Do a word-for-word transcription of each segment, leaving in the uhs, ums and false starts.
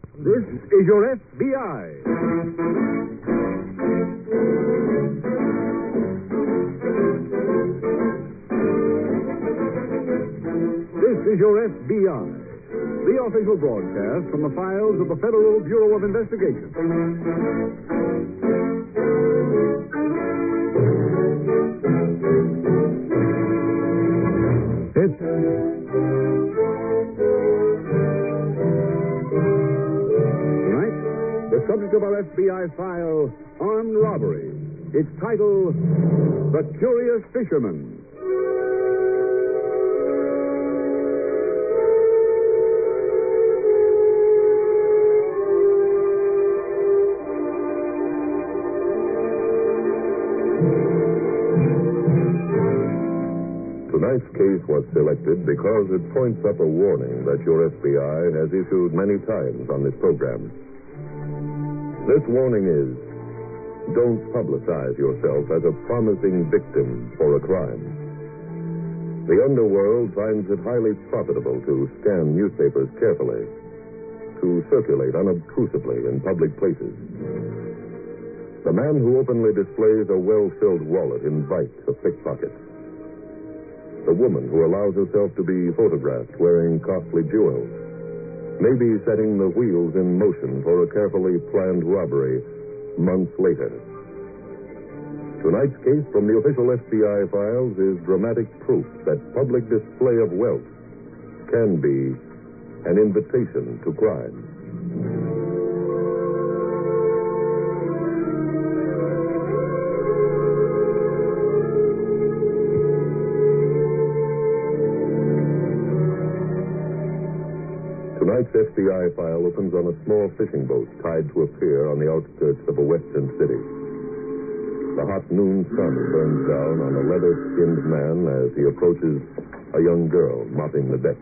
This is your F B I. This is your F B I, the official broadcast from the files of the Federal Bureau of Investigation. It's tonight, the subject of our F B I file, Armed Robbery. Its title, The Curious Fisherman. Tonight's case was selected because it points up a warning that your F B I has issued many times on this program. This warning is, don't publicize yourself as a promising victim for a crime. The underworld finds it highly profitable to scan newspapers carefully, to circulate unobtrusively in public places. The man who openly displays a well-filled wallet invites a pickpocket. The woman who allows herself to be photographed wearing costly jewels may be setting the wheels in motion for a carefully planned robbery months later. Tonight's case from the official F B I files is dramatic proof that public display of wealth can be an invitation to crime. Tonight's F B I file opens on a small fishing boat tied to a pier on the outskirts of a western city. The hot noon sun burns down on a leather-skinned man as he approaches a young girl mopping the deck.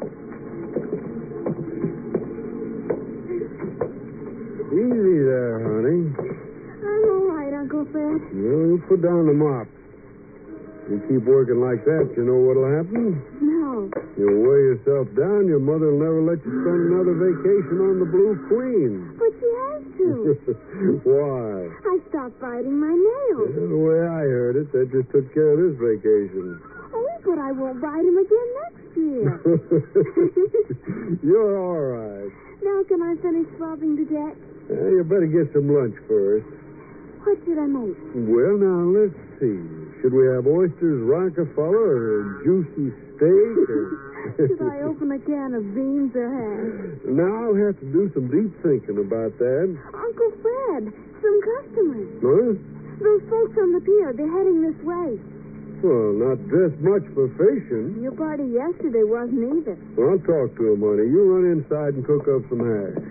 Easy there, honey. I'm all right, Uncle Fred. Well, you put down the mop. You keep working like that, you know what'll happen? No. You'll wear yourself down, your mother'll never let you spend another vacation on the Blue Queen. But she has to. Why? I stopped biting my nails. Yeah, the way I heard it, that just took care of this vacation. Oh, but I won't bite him again next year. You're all right. Now can I finish swabbing the deck? Yeah, you better get some lunch first. What should I make? Well, now, let's see. Should we have oysters Rockefeller or juicy steak? Or... Should I open a can of beans or hash? Now I'll have to do some deep thinking about that. Uncle Fred, some customers. Huh? Those folks on the pier, they're heading this way. Well, not dressed much for fishing. Your party yesterday wasn't either. Well, I'll talk to them, honey. You run inside and cook up some hash.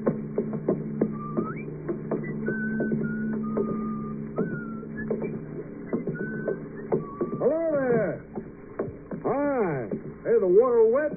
Hello there. Hi. Hey, the water wet?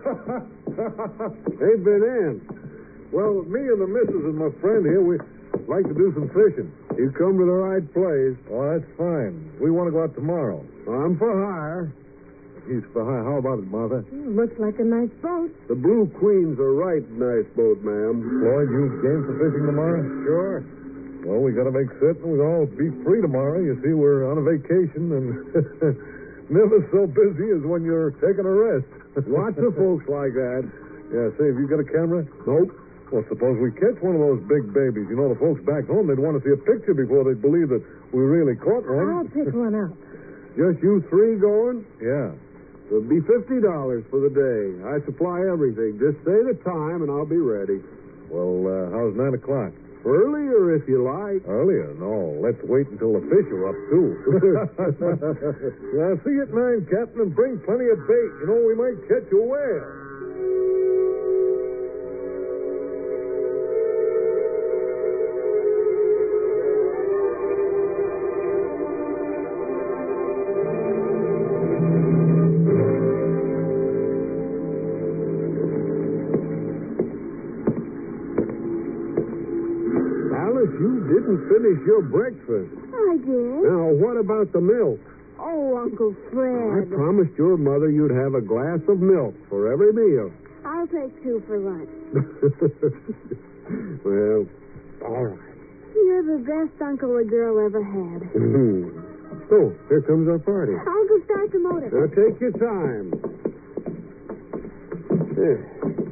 Ain't been in. Well, me and the missus and my friend here, we like to do some fishing. You come to the right place. Oh, that's fine. We want to go out tomorrow. I'm for hire. He's for hire. How about it, Martha? Mm, looks like a nice boat. The Blue Queen's a right nice boat, ma'am. Floyd, you game for fishing tomorrow? Sure. Well, we got to make certain we'll all be free tomorrow. You see, we're on a vacation and never so busy as when you're taking a rest. Lots of folks like that. Yeah, say, have you got a camera? Nope. Well, suppose we catch one of those big babies. You know, the folks back home, they'd want to see a picture before they'd believe that we really caught one. I'll pick one up. Just you three going? Yeah. It'll be fifty dollars for the day. I supply everything. Just say the time and I'll be ready. Well, uh, how's nine o'clock? Earlier, if you like. Earlier? No, let's wait until the fish are up, too. Now, see you at nine, Captain, and bring plenty of bait. You know, we might catch a whale. You didn't finish your breakfast. I did. Now, what about the milk? Oh, Uncle I Fred. promised your mother you'd have a glass of milk for every meal. I I'll take two for lunch. Well, all right. You're the best uncle a girl ever had. Oh, here comes our party. Uncle, start the motor. Now, take your time. Here.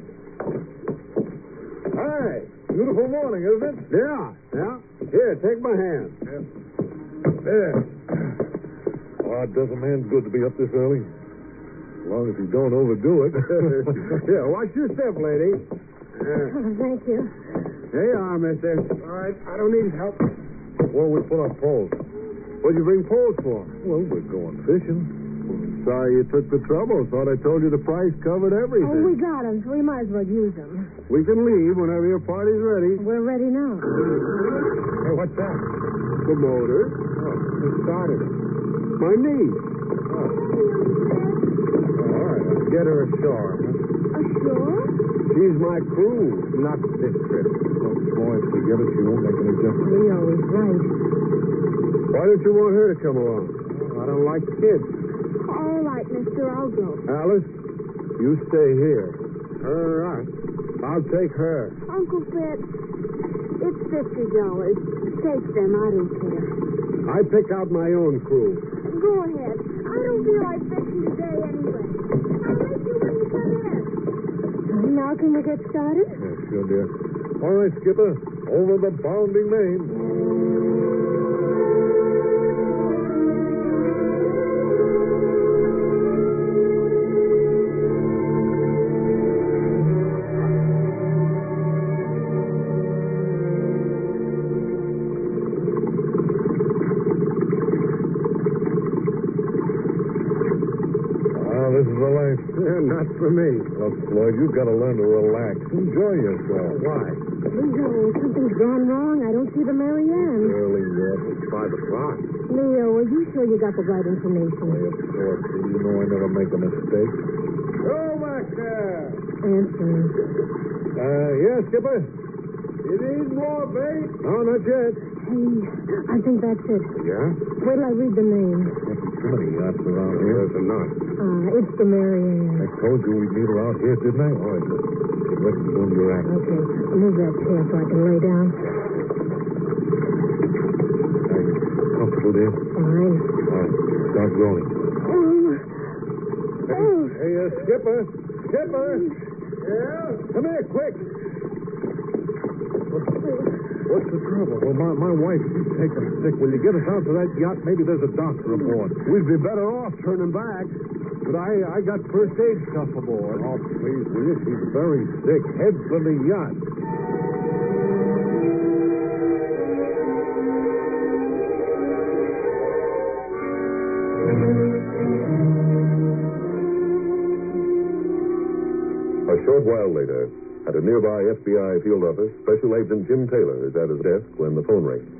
Hi. Beautiful morning, isn't it? Yeah, yeah. Here, take my hand. Yeah. There. Oh, it does a man good to be up this early. As long as he don't overdo it. Yeah, watch your step, lady. Yeah. Oh, thank you. Here you are, mister. All right, I don't need help. Well, we put our poles. What'd you bring poles for? Well, we're going fishing. Sorry you took the trouble. Thought I told you the price covered everything. Oh, we got them, so we might as well use them. We can leave whenever your party's ready. We're ready now. Hey, what's that? The motor. Oh, who started it? My niece. Oh. All right, I'll get her ashore. Huh? Ashore? She's my crew, not this trip. Oh, boy, forget it. She won't make any difference. Leo is right. Why don't you want her to come along? Oh, I don't like kids. All right, mister, I'll go. Alice, you stay here. All right. I'll take her. Uncle Fred, it's fifty dollars. Take them, I don't care. I pick out my own crew. Go ahead. I don't feel like fishing today anyway. I'll let you when you come in. Now can we get started? Yeah, sure, dear. All right, Skipper. Over the bounding main. This is the life. Yeah, not for me. Look, Floyd, you've got to learn to relax. Enjoy yourself. Why? Leo, something's gone wrong. I don't see the Marianne. Early yet. It's five o'clock. Leo, are you sure you got the right information? Why, of course. You know I never make a mistake. Go back there. Answer. Uh, yes, Skipper? You need more bait? No, not yet. Hey, I think that's it. Yeah? Wait till I read the name. Too many yachts around here. There's enough. Ah, it's the Marianne. I told you we'd meet her out here, didn't I? All right, get ready to move your act. Okay, move that chair so I can lay down. Are you comfortable, dear? Fine. All right, start rolling. Oh. Oh. Hey, uh, Skipper. Skipper. Yeah? Come here, quick. What's the trouble? Well, my, my wife, she's taken sick. Will you get us out to that yacht? Maybe there's a doctor aboard. We'd be better off turning back. But I, I got first aid stuff aboard. Oh, please, will you? She's very sick. Head for the yacht. A short while later, at a nearby F B I field office, Special Agent Jim Taylor is at his desk when the phone rings.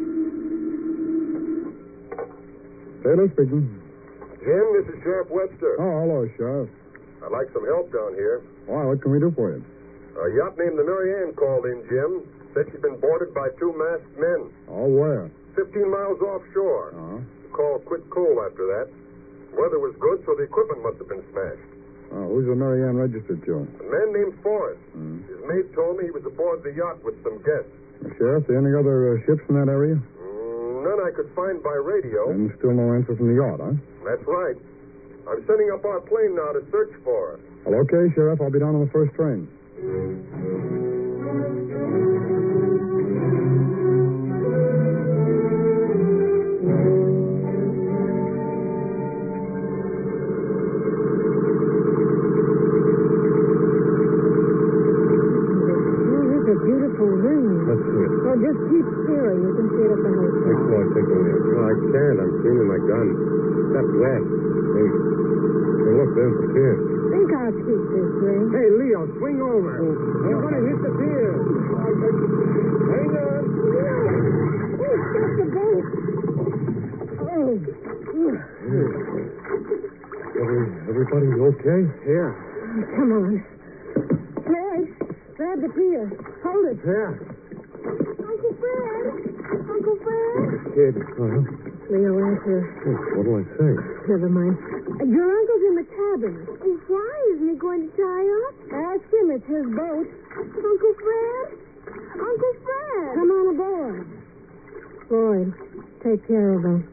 Taylor speaking. Jim, this is Sheriff Webster. Oh, hello, Sheriff. I'd like some help down here. Why, what can we do for you? A yacht named the Marianne called in, Jim. Said she'd been boarded by two masked men. Oh, where? Fifteen miles offshore. Uh-huh. The call quit cold after that. Weather was good, so the equipment must have been smashed. Oh, who's the Marianne registered to? A man named Forrest. Mm. His mate told me he was aboard the yacht with some guests. Uh, Sheriff, there any other uh, ships in that area? Mm, none I could find by radio. And still no answer from the yacht, huh? That's right. I'm sending up our plane now to search for her. Well, okay, Sheriff. I'll be down on the first train. Let's see it. Well, just keep steering. You can see it at the hotel. Take Floyd, take the wheel. No, I can't. I'm cleaning my gun. That's wet. Hey, hey, look, there's the pier. Think I'll keep this way. Hey, Leo, swing over. Oh, you're going to hit the pier. Hang on. Oh, stop the boat. Oh. Every, everybody okay? Yeah. Come on. Floyd, grab the pier. Hold it. Yeah. Uncle Fred. Uncle Fred. Kid. Uh-huh. Leo, answer. What'll I say? Never mind. Your uncle's in the cabin. Oh, why? Isn't he going to tie up? Ask him. It's his boat. Uncle Fred? Uncle Fred! Come on aboard. Floyd, take care of him.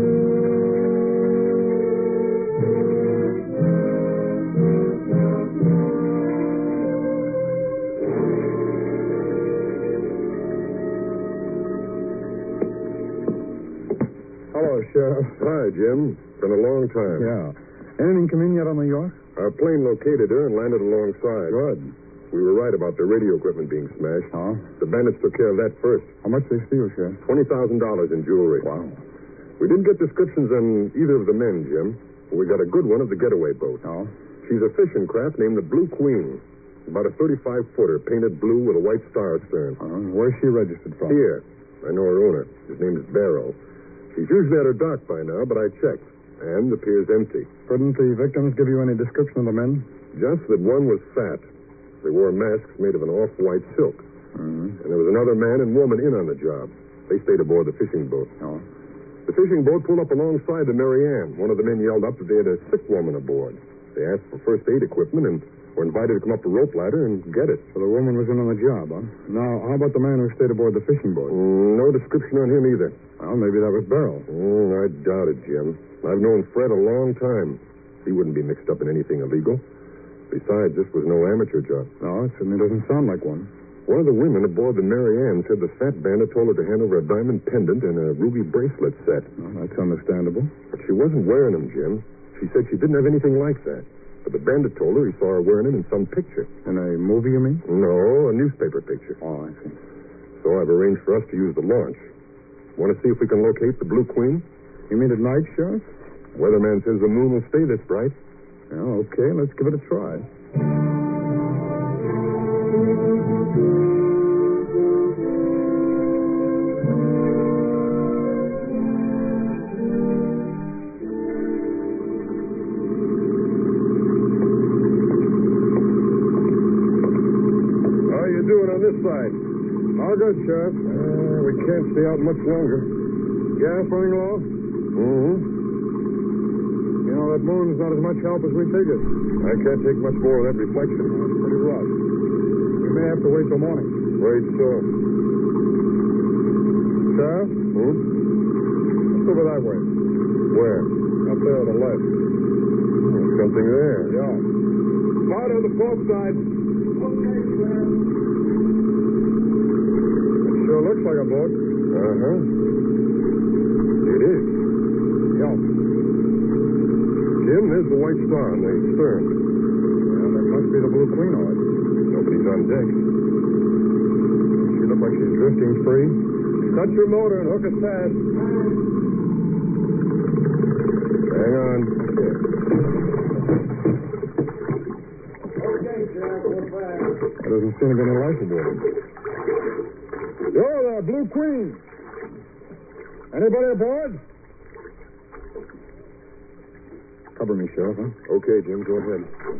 Hello, Sheriff. Hi, Jim. Been a long time. Yeah. Anything come in yet on the York? Our plane located her and landed alongside. Good. We were right about the radio equipment being smashed. Oh? The bandits took care of that first. How much they steal, Sheriff? twenty thousand dollars in jewelry. Wow. We didn't get descriptions on either of the men, Jim. But we got a good one of the getaway boat. Oh? She's a fishing craft named the Blue Queen. About a thirty-five footer, painted blue with a white star astern. Uh, where's she registered from? Here. I know her owner. His name is Barrow. She's usually at her dock by now, but I checked. And appears empty. Couldn't the victims give you any description of the men? Just that one was fat. They wore masks made of an off-white silk. Mm-hmm. And there was another man and woman in on the job. They stayed aboard the fishing boat. Oh. The fishing boat pulled up alongside the Mary Ann. One of the men yelled up that they had a sick woman aboard. They asked for first aid equipment and were invited to come up a rope ladder and get it. So the woman was in on the job, huh? Now, how about the man who stayed aboard the fishing boat? Mm, no description on him either. Well, maybe that was Barrow. Mm, I doubt it, Jim. I've known Fred a long time. He wouldn't be mixed up in anything illegal. Besides, this was no amateur job. No, it certainly doesn't sound like one. One of the women aboard the Mary Ann said the fat bandit told her to hand over a diamond pendant and a ruby bracelet set. Well, that's understandable. But she wasn't wearing them, Jim. She said she didn't have anything like that. But the bandit told her he saw her wearing them in some picture. In a movie, you mean? No, a newspaper picture. Oh, I see. So I've arranged for us to use the launch. Want to see if we can locate the Blue Queen? You mean at night, Sheriff? Weatherman says the moon will stay this bright. Yeah, okay, let's give it a try. How you doing on this side? All good, Sheriff. Uh, we can't stay out much longer. Gas running low? Mm-hmm. You know, that moon's not as much help as we figured. I can't take much more of that reflection. It's pretty rough. We may have to wait till morning. Wait, so. Sheriff? Hmm? Let's over that way. Where? Up there on the left. Oh, something there. Yeah. Hard on the port side. Okay, Sheriff. It sure looks like a boat. Uh-huh. It is. Yeah. Jim, there's the white star on the stern. Yeah, that must be the Blue Queen, all right. Nobody's on deck. She looks like she's drifting free. Cut your motor and hook it fast. Hang on. Okay, Sheriff, we're back. There doesn't seem to be any life aboard. Yo there, Blue Queen. Anybody aboard? Cover me, Sheriff, huh? Okay, Jim, go ahead.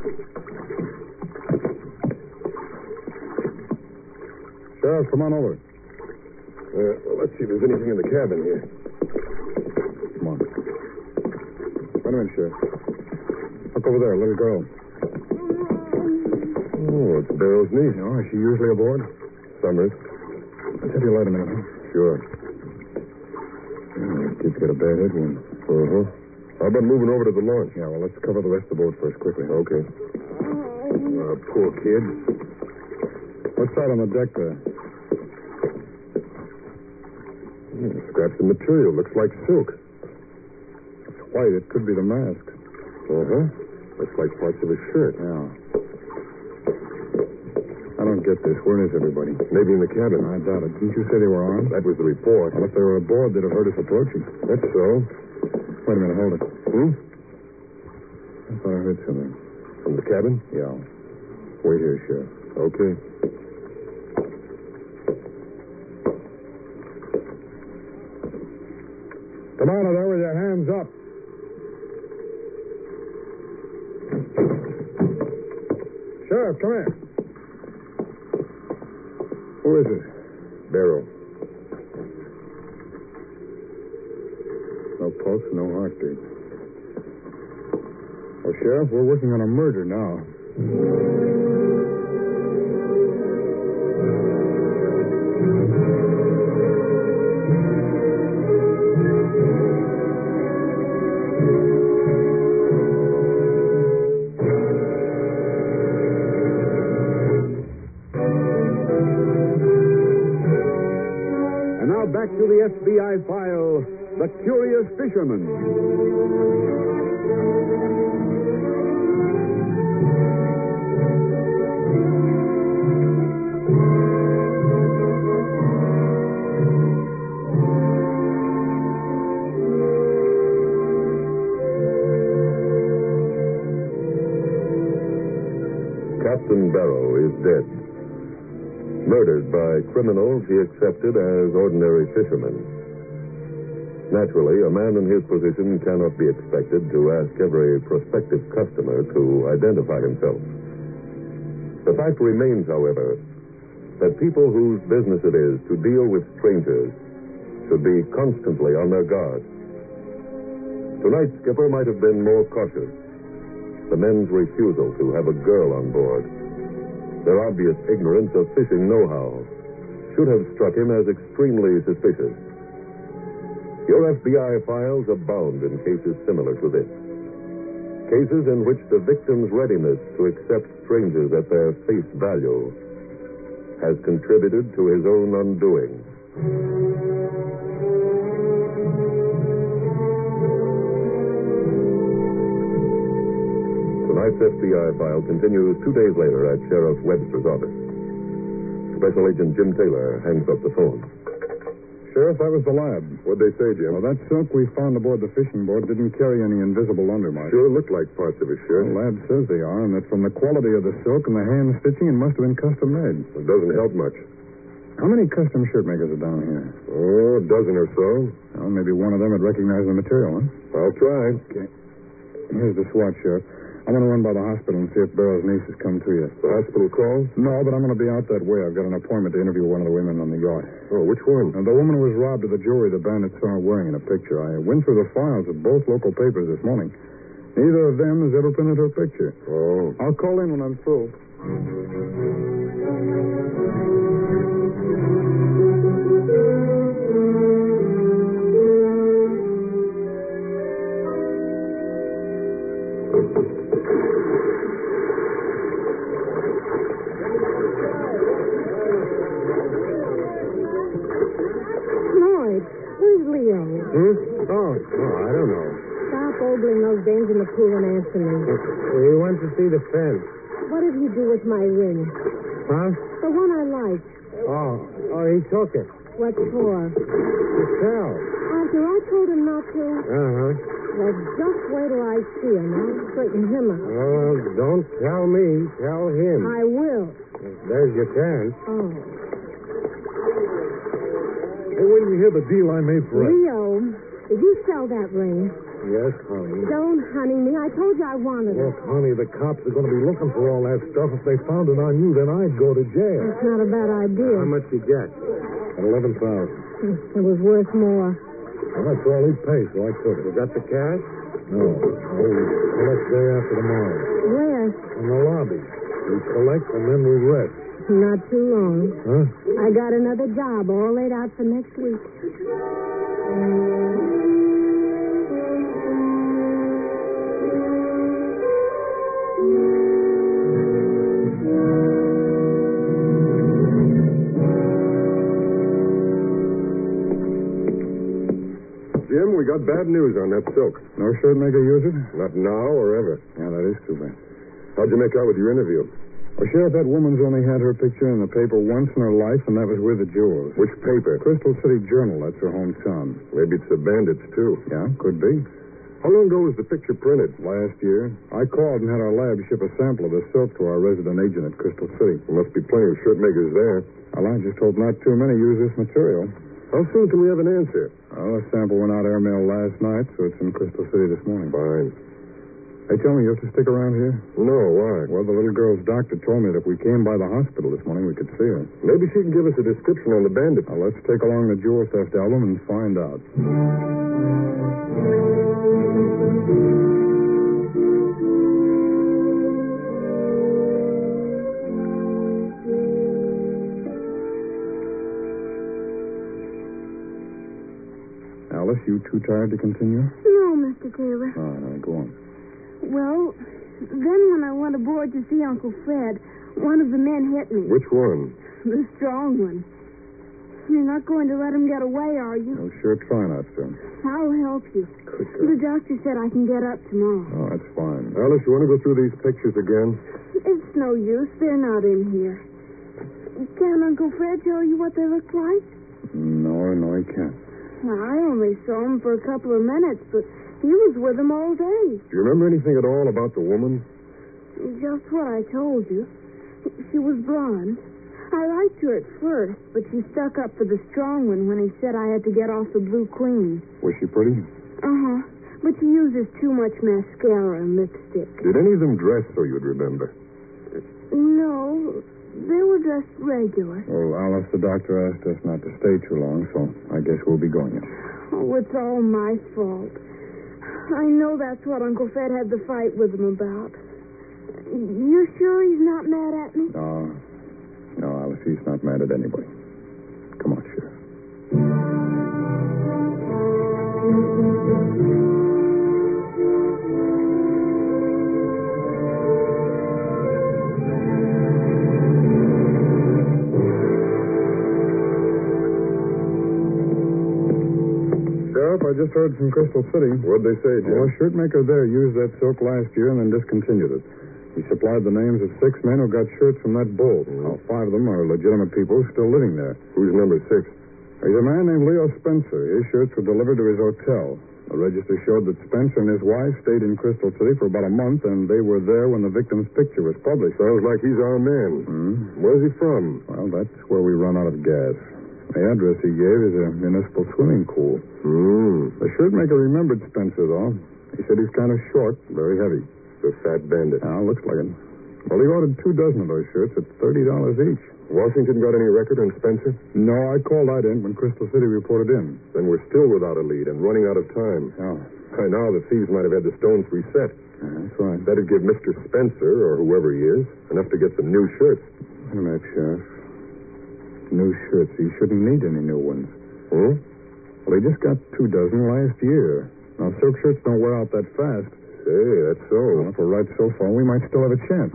Sheriff, come on over. Uh, well, let's see if there's anything in the cabin here. Come on. Wait a minute, Sheriff. Look over there, little girl. Oh, it's Barrow's niece. You know, is she usually aboard? Summers. Let's have you light a minute, huh? Sure. Yeah, this kid's got a bad head wound. Uh-huh. How about moving over to the launch? Yeah, well, let's cover the rest of the boat first, quickly. Okay. Uh, poor kid. What's that on the deck there? Yeah, scraps of material. Looks like silk. It's white. It could be the mask. Uh-huh. Looks like parts of his shirt. Yeah. I don't get this. Where is everybody? Maybe in the cabin. I doubt it. Didn't you say they were armed? That was the report. Well, if they were aboard, they'd have heard us approaching. That's so. Wait a minute. Hold it. Hmm? I thought I heard something. From the cabin? Yeah. Wait here, Sheriff. Okay. Come on there with your hands up. Sheriff, come here. Who is it? Barrow. No pulse, no heartbeat. Well, Sheriff, we're working on a murder now. And now back to the F B I file, The Curious Fisherman. Captain Barrow is dead. Murdered by criminals he accepted as ordinary fishermen. Naturally, a man in his position cannot be expected to ask every prospective customer to identify himself. The fact remains, however, that people whose business it is to deal with strangers should be constantly on their guard. Tonight, Skipper might have been more cautious. The men's refusal to have a girl on board, their obvious ignorance of fishing know-how, should have struck him as extremely suspicious. Your F B I files abound in cases similar to this. Cases in which the victim's readiness to accept strangers at their face value has contributed to his own undoing. Tonight's F B I file continues two days later at Sheriff Webster's office. Special Agent Jim Taylor hangs up the phone. Sheriff, that was the lab. What'd they say, Jim? Well, that silk we found aboard the fishing boat didn't carry any invisible undermarks. Sure looked like parts of his shirt. The lab says they are, and that from the quality of the silk and the hand stitching, it must have been custom made. It doesn't help much. How many custom shirt makers are down here? Oh, a dozen or so. Well, maybe one of them would recognize the material, huh? I'll try. Okay. Here's the SWAT, Sheriff. I'm going to run by the hospital and see if Barrow's niece has come to you. The hospital call? No, but I'm going to be out that way. I've got an appointment to interview one of the women on the yacht. Oh, which one? Now, the woman who was robbed of the jewelry the bandits saw wearing in a picture. I went through the files of both local papers this morning. Neither of them has ever printed her picture. Oh. I'll call in when I'm through. Lloyd, where's Leo? Hmm? Oh, oh, I don't know. Stop ogling those dames in the pool and answer me. He went to see the fence. What did he do with my ring? Huh? The one I liked. Oh, oh, he took it. What for? To sell. After I told him not to? Uh-huh. Well, just wait till I see him. I'll straighten him out. Oh, don't tell me. Tell him. I will. There's your chance. Oh. Hey, wait till you hear the deal I made for it. Leo, did you sell that ring? Yes, honey. Don't honey me. I told you I wanted it. Look, honey, the cops are going to be looking for all that stuff. If they found it on you, then I'd go to jail. That's not a bad idea. How much you get? At eleven thousand. It was worth more. Well, that's all he'd pay, so I took it. You got the cash? No. Oh, we collect day after tomorrow. Where? In the lobby. We collect and then we rest. Not too long. Huh? I got another job all laid out for next week. Jim, we got bad news on that silk. No shirt maker use it? Not now or ever. Yeah, that is too bad. How'd you make out with your interview? Well, Sheriff, that woman's only had her picture in the paper once in her life, and that was with the jewels. Which paper? Crystal City Journal. That's her hometown. Maybe it's the bandits, too. Yeah, could be. How long ago was the picture printed? Last year. I called and had our lab ship a sample of the silk to our resident agent at Crystal City. There must be plenty of shirt makers there. Well, I just hope not too many use this material. How soon can we have an answer? Well, the sample went out airmail last night, so it's in Crystal City this morning. Fine. Hey, tell me, you have to stick around here? No, why? Well, the little girl's doctor told me that if we came by the hospital this morning, we could see her. Maybe she can give us a description on the bandit. Now, let's take along the jewel theft album and find out. Alice, you too tired to continue? No, Mister Taylor. All right, go on. Well, then when I went aboard to see Uncle Fred, one of the men hit me. Which one? The strong one. You're not going to let him get away, are you? I'll sure try not to. I'll help you. Good The doctor said I can get up tomorrow. Oh, that's fine. Alice, you want to go through these pictures again? It's no use. They're not in here. Can Uncle Fred tell you what they look like? No, no, he can't. I only saw him for a couple of minutes, but he was with them all day. Do you remember anything at all about the woman? Just what I told you. She was blonde. I liked her at first, but she stuck up for the strong one when he said I had to get off the Blue Queen. Was she pretty? Uh-huh. But she uses too much mascara and lipstick. Did any of them dress so you'd remember? No, they were dressed regular. Well, Alice, the doctor asked us not to stay too long, so I guess we'll be going now. Oh, it's all my fault. I know that's what Uncle Fred had the fight with him about. You sure he's not mad at me? No. No, Alice, he's not mad at anybody. Come on, Sheriff. Sheriff, I just heard from Crystal City. What'd they say, Jim? Well, a shirt maker there used that silk last year and then discontinued it. He supplied the names of six men who got shirts from that bull. Mm-hmm. Now, five of them are legitimate people still living there. Who's number six? He's a man named Leo Spencer. His shirts were delivered to his hotel. The register showed that Spencer and his wife stayed in Crystal City for about a month, and they were there when the victim's picture was published. Sounds like he's our man. Hmm? Where's he from? Well, that's where we run out of gas. The address he gave is a municipal swimming pool. Hmm. The shirt maker remembered Spencer, though. He said he's kind of short, very heavy. The fat bandit. Yeah, looks like it. Well, he ordered two dozen of those shirts at thirty dollars each. Washington got any record on Spencer? No, I called that in when Crystal City reported in. Then we're still without a lead and running out of time. Oh, By now, the thieves might have had the stones reset. yeah, that's right. That'd give Mister Spencer, or whoever he is, enough to get some new shirts. Wait a minute, Sheriff. New shirts. He shouldn't need any new ones. Hmm? Well, he just got two dozen last year. Now, silk shirts don't wear out that fast. Say, that's so. Well, if we're right so far, we might still have a chance.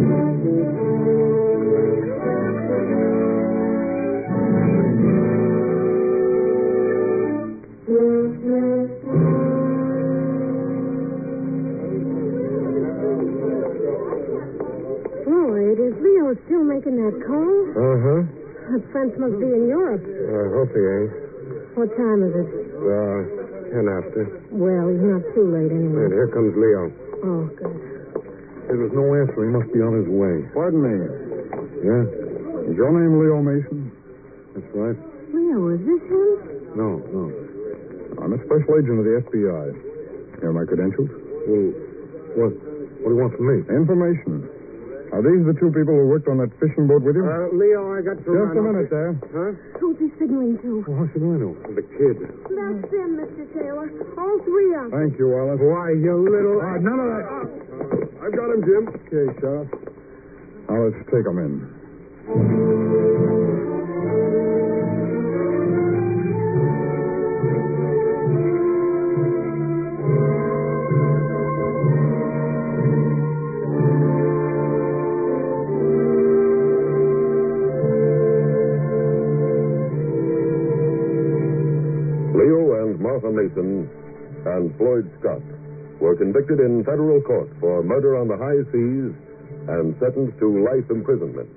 Floyd, is Leo still making that call? Uh-huh. That fence must be in Europe. I hope he ain't. What time is it? Uh, ten after. Well, he's not too late anyway. And here comes Leo. Oh, good. There was no answer. He must be on his way. Pardon me. Yeah? Is your name Leo Mason? That's right. Leo, is this him? No, no. I'm a special agent of the F B I. Here are my credentials. Well, what, what do you want from me? Information. Are these the two people who worked on that fishing boat with you? Uh, Leo, I got to Just a minute there. Huh? Who's he signaling to? Well, what should I know? The kid. That's them, Mister Taylor. All three of them. Thank you, Alice. Why, you little... Uh, none of that. I've got him, Jim. Okay, Sheriff. Now let's take them in. Leo and Martha Mason and Floyd Scott were convicted in federal court for murder on the high seas and sentenced to life imprisonment.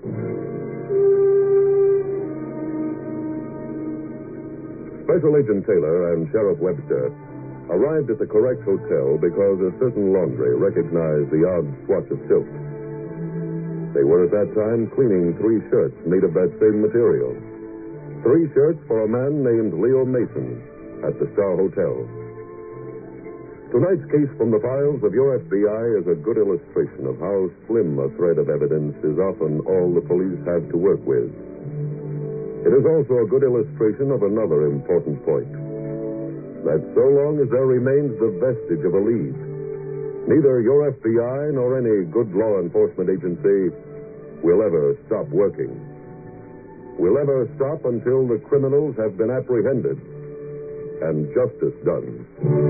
Special Agent Taylor and Sheriff Webster arrived at the correct hotel because a certain laundry recognized the odd swatch of silk. They were at that time cleaning three shirts made of that same material. Three shirts for a man named Leo Mason at the Star Hotel. Tonight's case from the files of your F B I is a good illustration of how slim a thread of evidence is often all the police have to work with. It is also a good illustration of another important point. That so long as there remains the vestige of a lead, neither your F B I nor any good law enforcement agency will ever stop working. Will ever stop until the criminals have been apprehended and justice done.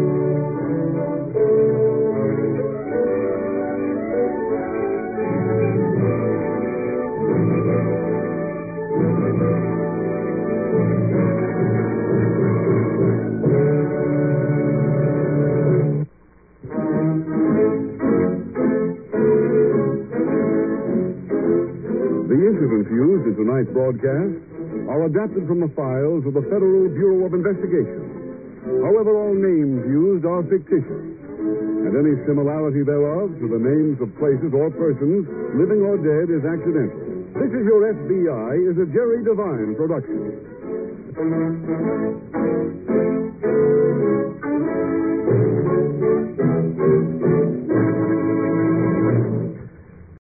The incidents used in tonight's broadcast are adapted from the files of the Federal Bureau of Investigation. However, all names used are fictitious, and any similarity thereof to the names of places or persons, living or dead, is accidental. This Is Your F B I is a Jerry Devine production.